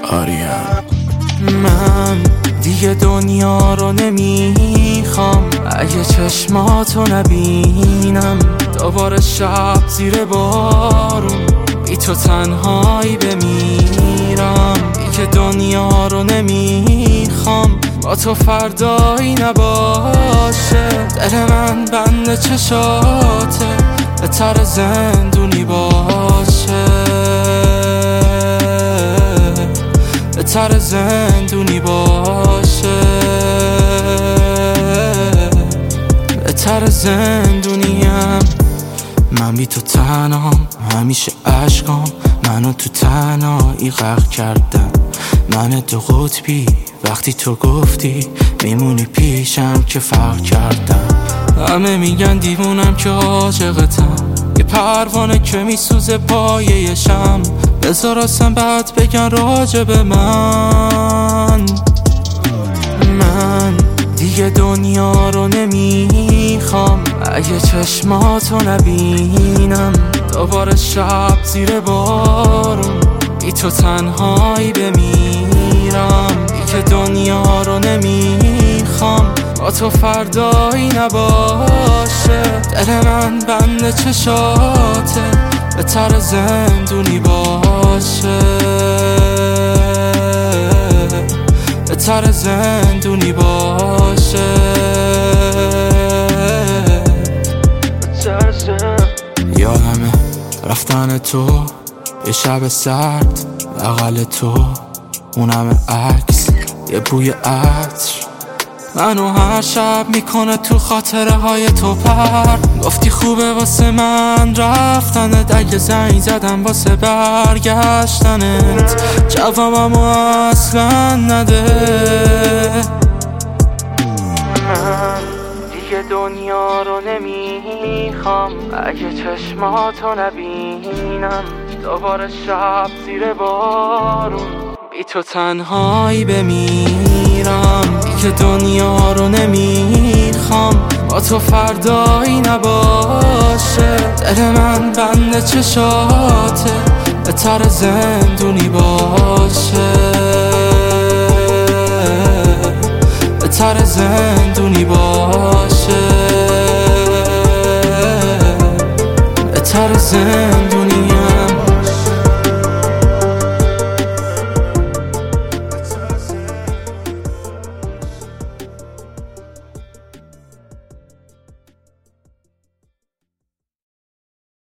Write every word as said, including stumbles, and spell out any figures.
آریان. من دیگه دنیا رو نمیخوام، اگه چشماتو نبینم دوباره شب زیر بارون بی تو تنهایی بمیرم. دیگه دنیا رو نمیخوام، با تو فردایی نباشه. دل من بند چشاته، بهتر زندونی باشه، بهتر زندونی باشه، بهتر زندونیم. من بی تو تنهام، همیشه عشقام منو تو تنهایی غرق کردن. من دو قطبی وقتی تو گفتی میمونی پیشم که فرق کردم. همه میگن دیوونم که عاشقتم، یه پروانه که میسوزه پایه شم. بذار اصلا بعد بگن راجب من. من دیگه دنیا رو نمیخوام، اگه چشماتو نبینم دوباره شب زیر بارون بی تو تنهایی بمیرم. دیگه دنیا رو نمیخوام، با تو فردایی نباشه. دل من بند چشاته، بهتر زندونی باشه، بهتر زندونی باشه. یادمه رفتن تو یه شب سرد بغل تو، اونم عکس یه بوی عطر منو هر شب میکنه تو خاطره های تو پر. گفتی خوبه واسه من رفتنت، اگه زنگ زدم واسه برگشتنت جوابمو اصلا نده. من دیگه دنیا رو نمیخوام، اگه چشماتو نبینم دوباره شب زیر بارون بی تو تنهایی بمیرم. دیگه دنیا رو نمیخوام، با تو فردایی نباشه. دل من بند چشاته، بهتر زندونی باشه، بهتر زندونی باشه، بهتر زندونی